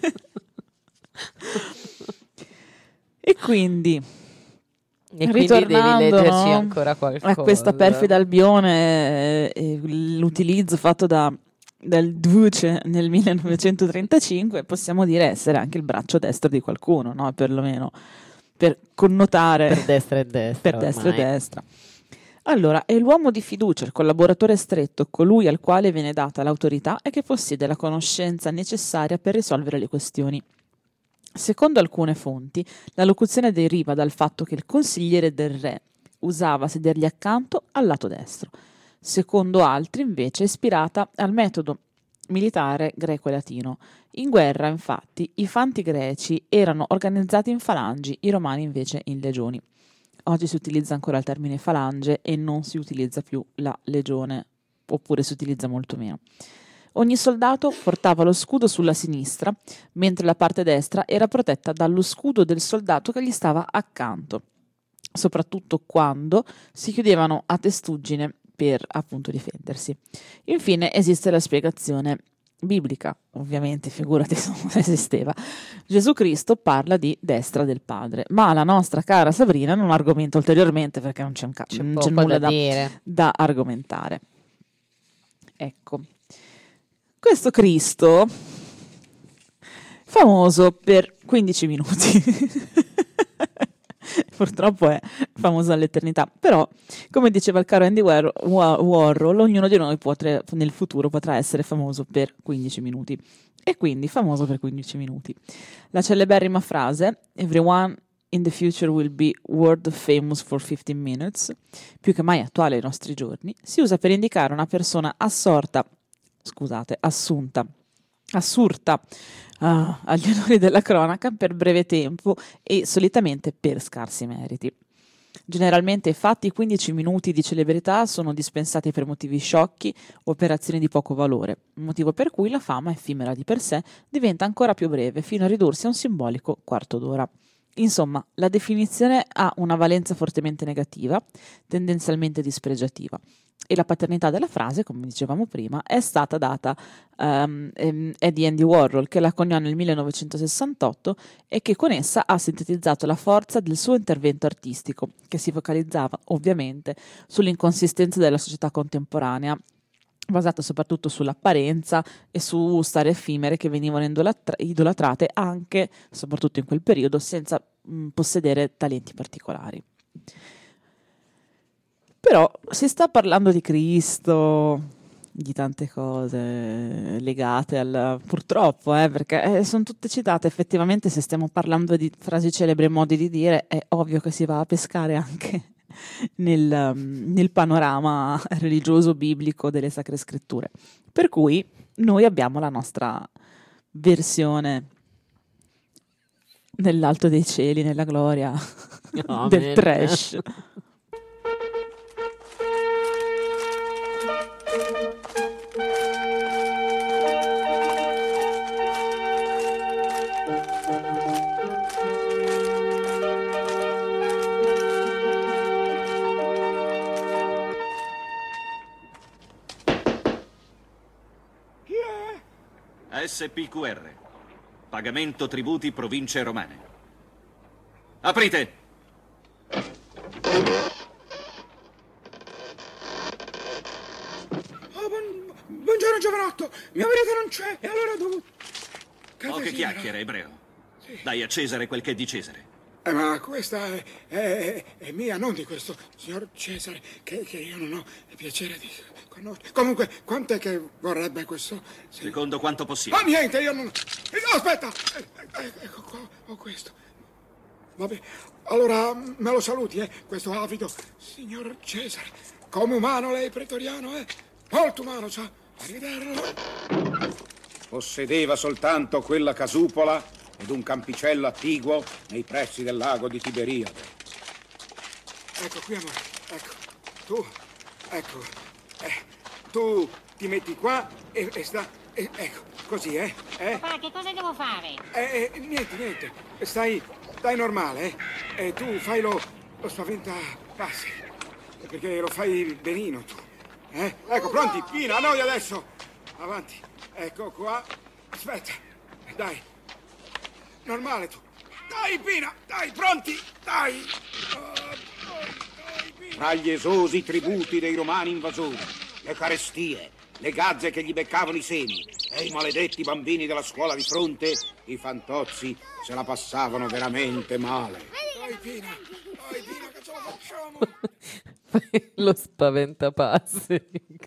E quindi quindi devi leggerci no, ancora qualcosa. a questa perfida Albione, l'utilizzo fatto dal Duce nel 1935, possiamo dire essere anche il braccio destro di qualcuno, no? Perlomeno per connotare per destra e destra. per destra e ormai. destra. Allora, è l'uomo di fiducia, il collaboratore stretto, colui al quale viene data l'autorità e che possiede la conoscenza necessaria per risolvere le questioni. Secondo alcune fonti, la locuzione deriva dal fatto che il consigliere del re usava sedergli accanto al lato destro. Secondo altri, invece, è ispirata al metodo militare greco e latino. In guerra, infatti, i fanti greci erano organizzati in falangi, i romani invece in legioni. Oggi si utilizza ancora il termine falange e non si utilizza più la legione, oppure si utilizza molto meno. Ogni soldato portava lo scudo sulla sinistra, mentre la parte destra era protetta dallo scudo del soldato che gli stava accanto, soprattutto quando si chiudevano a testuggine per appunto difendersi. Infine esiste la spiegazione biblica, ovviamente, figurati se non esisteva. Gesù Cristo parla di destra del Padre, ma la nostra cara Sabrina non argomenta ulteriormente perché non c'è, non c'è nulla da argomentare. Ecco, questo Cristo famoso per 15 minuti. Purtroppo è famoso all'eternità, però come diceva il caro Andy Warhol, ognuno di noi nel futuro potrà essere famoso per 15 minuti, e quindi famoso per 15 minuti. La celeberrima frase "Everyone in the future will be world famous for 15 minutes", più che mai attuale ai nostri giorni, si usa per indicare una persona assurta agli onori della cronaca per breve tempo e solitamente per scarsi meriti. Generalmente, infatti, 15 minuti di celebrità sono dispensati per motivi sciocchi o operazioni di poco valore, motivo per cui la fama, effimera di per sé, diventa ancora più breve, fino a ridursi a un simbolico quarto d'ora. Insomma, la definizione ha una valenza fortemente negativa, tendenzialmente dispregiativa, e la paternità della frase, come dicevamo prima, è stata data è di Andy Warhol, che la coniò nel 1968 e che con essa ha sintetizzato la forza del suo intervento artistico, che si focalizzava ovviamente sull'inconsistenza della società contemporanea, basata soprattutto sull'apparenza e su star effimere che venivano idolatrate anche, soprattutto in quel periodo, senza possedere talenti particolari. Però si sta parlando di Cristo, di tante cose legate al... purtroppo, perché sono tutte citate. Effettivamente, se stiamo parlando di frasi celebri e modi di dire, è ovvio che si va a pescare anche nel panorama religioso biblico delle Sacre Scritture. Per cui noi abbiamo la nostra versione nell'alto dei cieli, nella gloria del trash. SPQR. Pagamento tributi province romane. Aprite! Buongiorno giovanotto, mio marito non c'è e allora devo... Poche chiacchiere, ebreo. Sì. Dai a Cesare quel che è di Cesare. Ma questa è mia, non di questo signor Cesare, che io non ho il piacere di conoscere. Comunque, quant'è che vorrebbe questo? Secondo quanto possibile. Ma niente, io non... No, aspetta! Ecco qua, ho questo. Vabbè, allora me lo saluti, questo avido signor Cesare. Come umano lei, pretoriano, molto umano, sa. Arrivederlo. Possedeva soltanto quella casupola ed un campicello attiguo nei pressi del lago di Tiberiade. Ecco qui, amore, ecco, tu ti metti qua e sta, ecco, così, Papà, che cosa devo fare? Niente, stai normale, tu fai lo spaventapassi, perché lo fai benino tu, Ecco, pronti, Pina, a noi adesso, avanti, ecco qua, aspetta, dai. Normale tu. Dai, Pina! Dai, pronti! Dai! Tra gli esosi tributi dei romani invasori, le carestie, le gazze che gli beccavano i semi e i maledetti bambini della scuola di fronte, i fantozzi se la passavano veramente male. Dai, Pina, che ce la facciamo? Lo spaventapassi.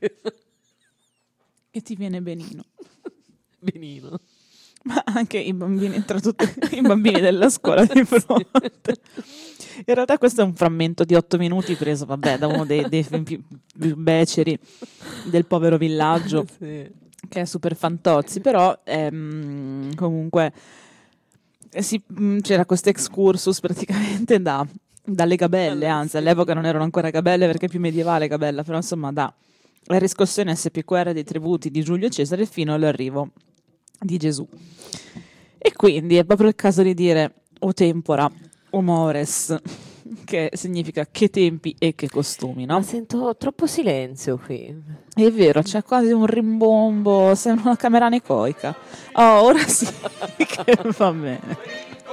E ti viene benino. Benino. Ma anche i bambini, tra tutti i bambini della scuola di fronte. In realtà questo è un frammento di 8 minuti preso, da uno dei più beceri del povero villaggio, sì, che è super fantozzi, però comunque c'era questo excursus praticamente dalle gabelle, anzi all'epoca non erano ancora gabelle perché è più medievale Gabella, però insomma la riscossione SPQR dei tributi di Giulio Cesare fino all'arrivo di Gesù. E quindi è proprio il caso di dire o tempora o mores, che significa che tempi e che costumi, no? Ma sento troppo silenzio qui. È vero, c'è quasi un rimbombo, sembra una camera anecoica. Oh, ora sì, che va bene.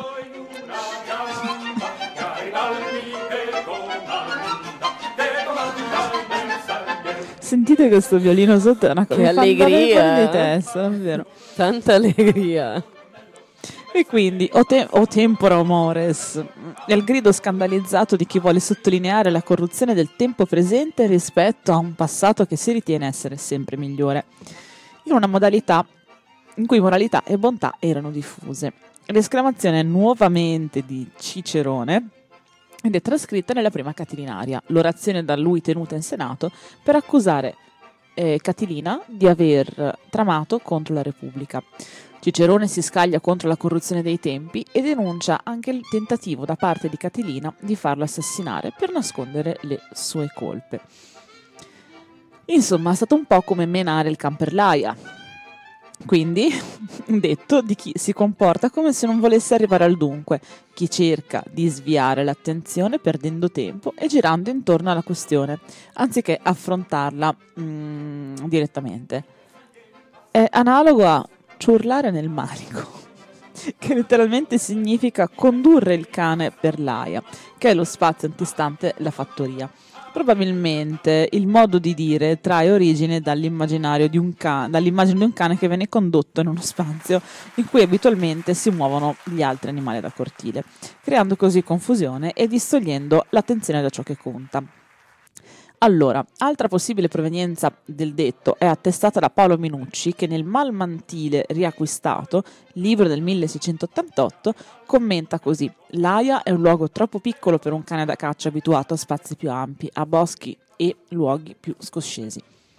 Sentite questo violino sotto, è una cosa che allegria di testa, davvero. Tanta allegria. E quindi o tempora o mores è il grido scandalizzato di chi vuole sottolineare la corruzione del tempo presente rispetto a un passato che si ritiene essere sempre migliore, in una modalità in cui moralità e bontà erano diffuse. L'esclamazione è nuovamente di Cicerone ed è trascritta nella prima Catilinaria, l'orazione da lui tenuta in Senato per accusare Catilina di aver tramato contro la Repubblica. Cicerone si scaglia contro la corruzione dei tempi e denuncia anche il tentativo da parte di Catilina di farlo assassinare per nascondere le sue colpe. Insomma, è stato un po' come menare il can per l'aia. Quindi, detto di chi si comporta come se non volesse arrivare al dunque, chi cerca di sviare l'attenzione perdendo tempo e girando intorno alla questione, anziché affrontarla direttamente. È analogo a ciurlare nel manico, che letteralmente significa condurre il cane per l'aia, che è lo spazio antistante la fattoria. Probabilmente il modo di dire trae origine dall'immagine di un cane che viene condotto in uno spazio in cui abitualmente si muovono gli altri animali da cortile, creando così confusione e distogliendo l'attenzione da ciò che conta. Allora, altra possibile provenienza del detto è attestata da Paolo Minucci, che nel Malmantile riacquistato, libro del 1688, commenta così: l'Aia è un luogo troppo piccolo per un cane da caccia abituato a spazi più ampi, a boschi e luoghi più scoscesi.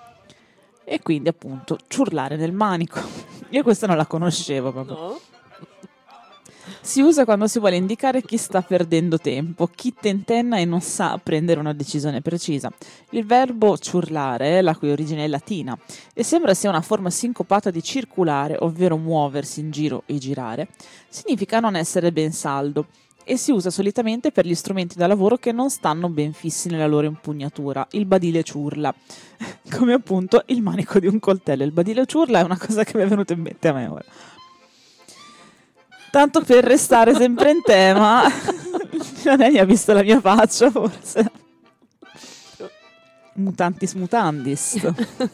E quindi appunto ciurlare nel manico. Io questa non la conoscevo proprio. No. Si usa quando si vuole indicare chi sta perdendo tempo, chi tentenna e non sa prendere una decisione precisa. Il verbo ciurlare, la cui origine è latina, e sembra sia una forma sincopata di circulare, ovvero muoversi in giro e girare, significa non essere ben saldo e si usa solitamente per gli strumenti da lavoro che non stanno ben fissi nella loro impugnatura. Il badile ciurla, come appunto il manico di un coltello. Il badile ciurla è una cosa che mi è venuta in mente a me ora. Tanto per restare sempre in tema, lei ha visto la mia faccia, forse. Mutantis mutandis.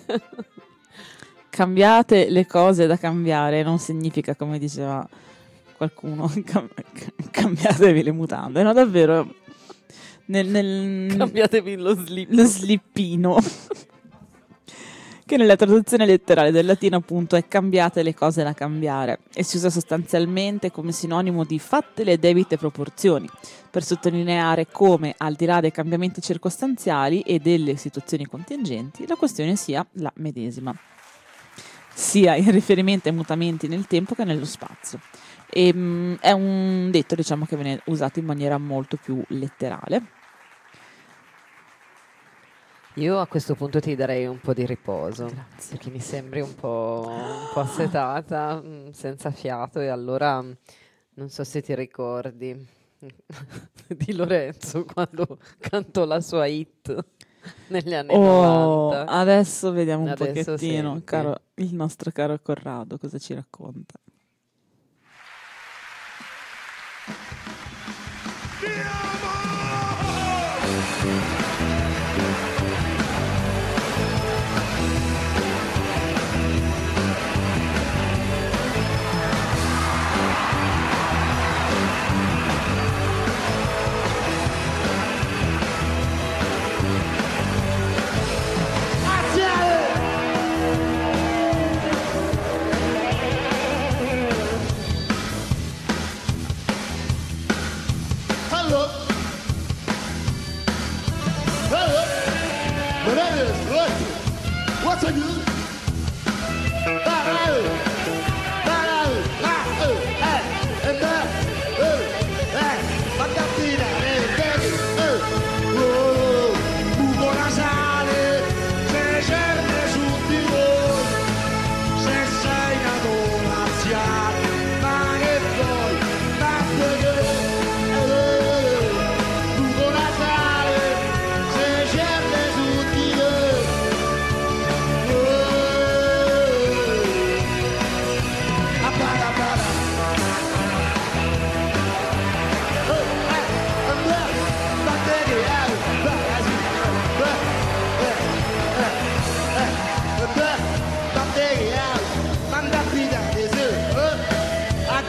Cambiate le cose da cambiare, non significa, come diceva qualcuno, cambiatevi le mutande, no, davvero. Cambiatevi lo slippino. Che nella traduzione letterale del latino appunto è cambiate le cose da cambiare e si usa sostanzialmente come sinonimo di fatte le debite proporzioni, per sottolineare come, al di là dei cambiamenti circostanziali e delle situazioni contingenti, la questione sia la medesima, sia in riferimento ai mutamenti nel tempo che nello spazio. È un detto, diciamo, che viene usato in maniera molto più letterale. Io a questo punto ti darei un po' di riposo. Grazie. Perché mi sembri un po' assetata, senza fiato, e allora non so se ti ricordi di Lorenzo quando cantò la sua hit negli anni 90. Adesso vediamo un Adesso pochettino, il nostro caro Corrado, cosa ci racconta.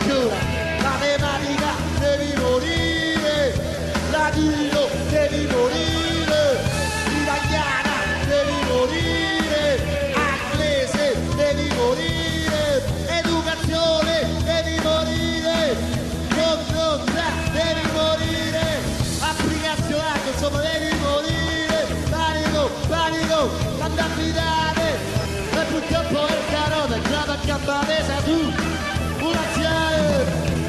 ancora, matematica devi morire, latino devi morire, italiana devi morire, inglese devi morire, educazione devi morire, condotta devi morire, applicazionato insomma devi morire, panico, candidate, e purtroppo il carota è già a gamba mesa tu, un laziale,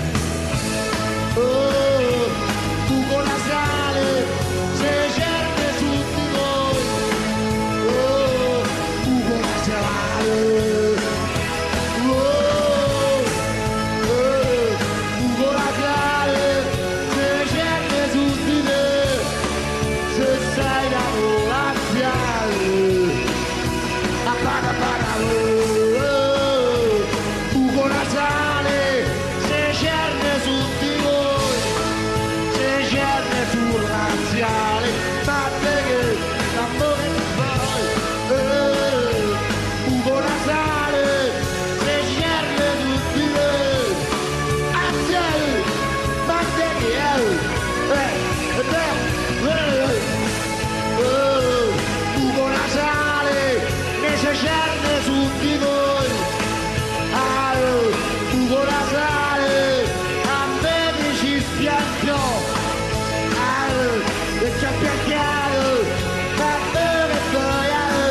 oh, buco nasale, se certe su di voi, oh, buco nasale, oh, buco nasale, se certe su di te, se sei da laziale, buco nasale, se cerne su di voi, se cerne sul laziale, ma perché l'amore ti fai, buco nasale, se cerne su di voi, laziale, ma perché buco nasale, se cerne su di voi, buco nasale, a me mi ci spiaccio, e ci appiacchiato, ma me che poi,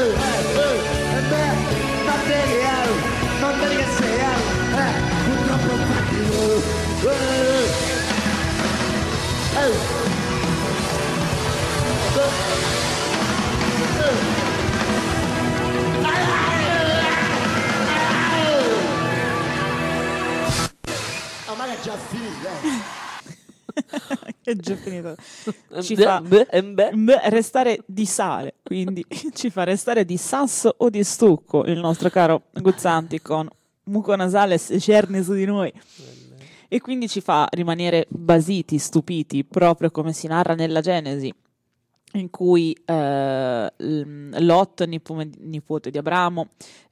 ma te che sei, purtroppo infatti, ma è già finito, È già finito. Ci fa restare di sale, quindi ci fa restare di sasso o di stucco il nostro caro Guzzanti con muco nasale se cerne su di noi. E quindi ci fa rimanere basiti, stupiti, proprio come si narra nella Genesi, in cui Lot, nipote di Abramo,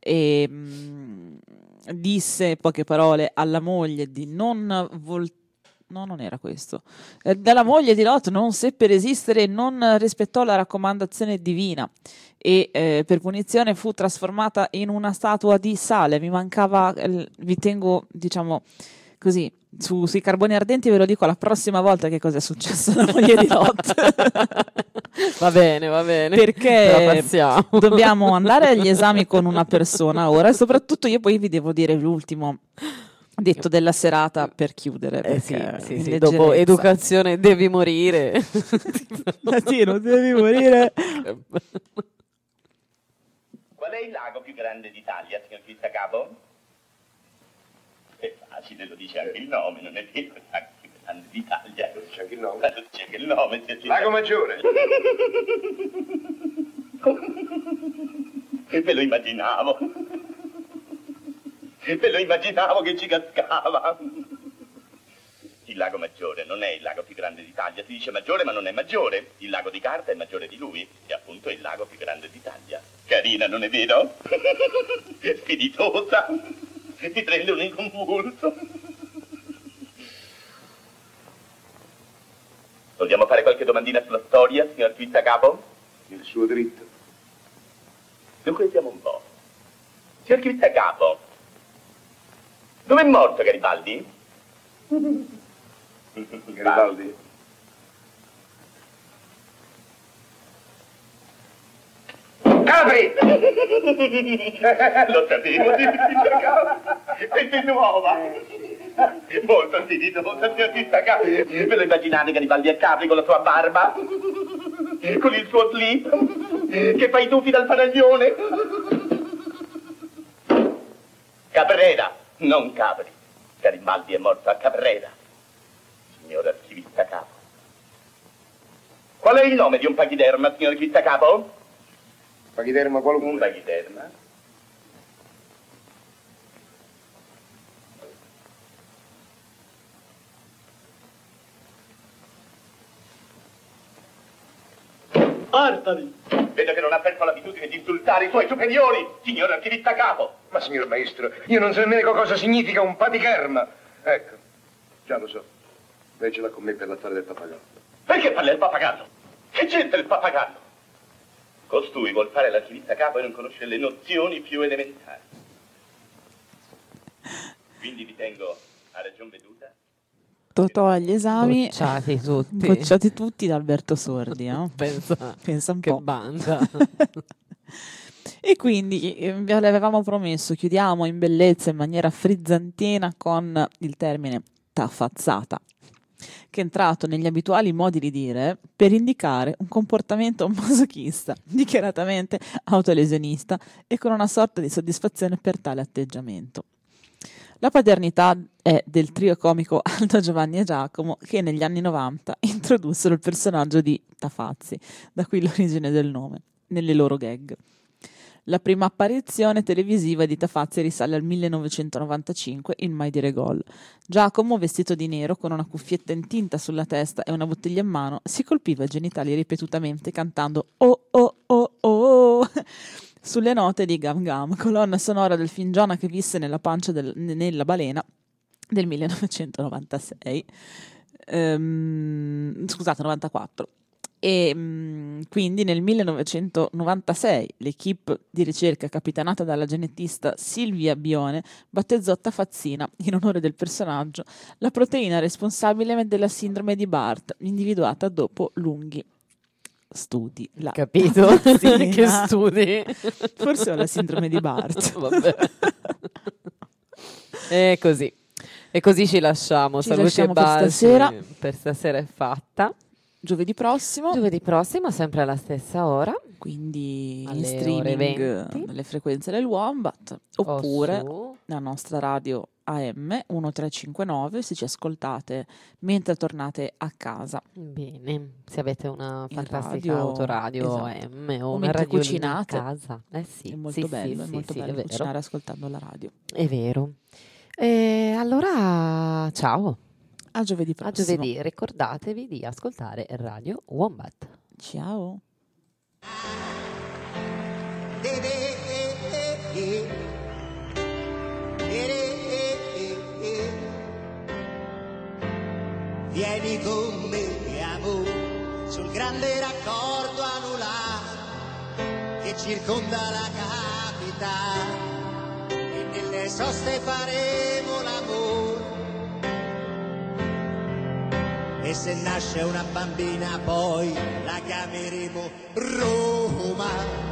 disse poche parole alla moglie di non era questo. Dalla moglie di Lot non seppe resistere e non rispettò la raccomandazione divina e per punizione fu trasformata in una statua di sale. Mi mancava, vi tengo, diciamo così, sui carboni ardenti ve lo dico la prossima volta che cosa è successo alla moglie di Lot. Va bene. Perché dobbiamo andare agli esami con una persona ora e soprattutto io poi vi devo dire l'ultimo detto della serata per chiudere. Sì, dopo educazione devi morire. Latino, devi morire. Qual è il lago più grande d'Italia, signor Chistacapo? È facile, lo dice anche il nome, non è vero? Il lago più grande d'Italia. Lo dice anche il nome? Lo dice anche il nome. Lago Maggiore. E me lo immaginavo. Me lo immaginavo che ci cascava. Il lago Maggiore non è il lago più grande d'Italia. Si dice Maggiore ma non è Maggiore. Il lago di carta è maggiore di lui. E appunto è il lago più grande d'Italia. Carina, non è vero? Spiritosa. Ti prende un inconvulso. Vogliamo fare qualche domandina sulla storia, signor Chistacapo? Il suo diritto. Dunque vediamo un po'. Signor Chistacapo, dove è morto Garibaldi? Garibaldi? Capri! Lo sapevo, è nuova. Molto spiritosa, signor Chistacapo. Ve lo immaginate Garibaldi a Capri con la sua barba? Con il suo slip? Che fa i tuffi dal fanaglione? Caprera, non Capri. Garibaldi è morto a Caprera, signor archivista capo. Qual è il nome di un pachiderma, signor Chistacapo? Pachiderma qualunque? Un pachiderma. Artali! Vedo che non ha perso l'abitudine di insultare i suoi superiori, signor archivista capo. Ma signor maestro, io non so nemmeno cosa significa un paticherma. Ecco, già lo so. Lei ce l'ha con me per l'affare del pappagallo. Perché parli del pappagallo? Che c'entra il pappagallo? Costui vuol fare l'archivista capo e non conosce le nozioni più elementari. Quindi ritengo, a ragion veduta, Totò agli esami bocciati tutti da Alberto Sordi. Pensa un che po'. banda. E quindi vi avevamo promesso, chiudiamo in bellezza, in maniera frizzantina, con il termine taffazzata, che è entrato negli abituali modi di dire per indicare un comportamento masochista, dichiaratamente autolesionista e con una sorta di soddisfazione per tale atteggiamento. La paternità è del trio comico Aldo, Giovanni e Giacomo, che negli anni 90 introdussero il personaggio di Tafazzi, da qui l'origine del nome, nelle loro gag. La prima apparizione televisiva di Tafazzi risale al 1995 in Mai dire gol. Giacomo, vestito di nero con una cuffietta in tinta sulla testa e una bottiglia in mano, si colpiva i genitali ripetutamente cantando "Oh oh oh oh" sulle note di Gam Gam, colonna sonora del Fingiona che visse nella pancia nella balena del 1996. Scusate, 94. E quindi nel 1996 l'equipe di ricerca capitanata dalla genetista Silvia Bione battezzò Tafazzina, in onore del personaggio, la proteina responsabile della sindrome di Barth, individuata dopo lunghi studi. Capito? Che studi? Forse ho la sindrome di Barth. Vabbè. E così ci lasciamo. Saluti lasciamo e per baci. stasera. Per stasera è fatta. Giovedì prossimo, sempre alla stessa ora, quindi alle in streaming nelle frequenze del Wombat, oppure la nostra radio AM 1359 se ci ascoltate mentre tornate a casa. Bene, se avete una In fantastica radio, autoradio esatto. AM O o una mentre radiolina cucinate. a casa. Sì, È molto bello, è molto bello è vero. cucinare ascoltando la radio. È vero. E allora, ciao. A giovedì A prossimo. giovedì, ricordatevi di ascoltare Radio Wombat. Ciao. Vieni con me, amore, sul grande raccordo anulare che circonda la capitale e nelle soste faremo l'amore. E se nasce una bambina poi la chiameremo Roma.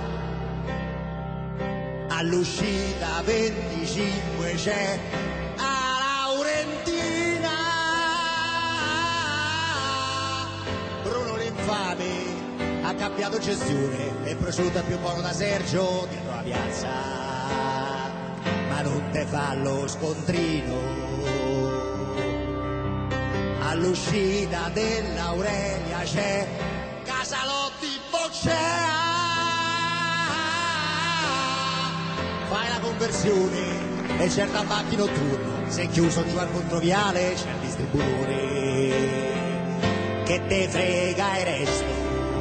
All'uscita 25 c'è a Laurentina Bruno l'infame ha cambiato gestione e prosciutto più buono da Sergio dietro la piazza, ma non te fa lo scontrino. All'uscita dell'Aurelia c'è Casalotti Boccea. Fai la conversione e c'è il tabacchi notturno. Se è chiuso giù al controviale c'è il distributore che te frega e resto.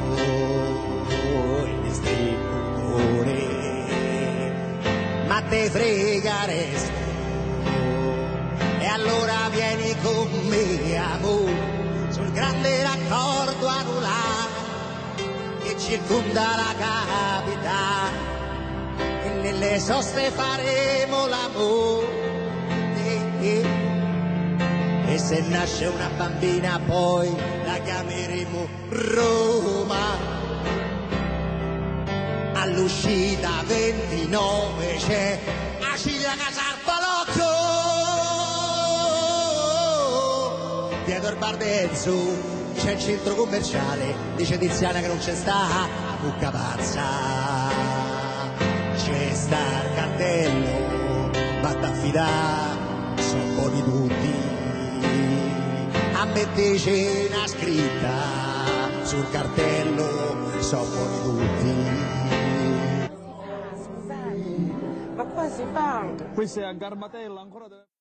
Il distributore ma te frega resto. E allora vieni con me, amore, sul grande raccordo anulare che circonda la capitale e nelle soste faremo l'amore. E se nasce una bambina poi la chiameremo Roma. All'uscita 29 c'è Acilia Casarpalocco. Dietro il bar d'Enzo c'è il centro commerciale, dice Tiziana che non c'è sta a mucca pazza. C'è sta il cartello, vatta affidà, sono buoni tutti. A me c'è una scritta sul cartello, sono buoni tutti. Ma qua si fa. Questo è a Garbatella ancora.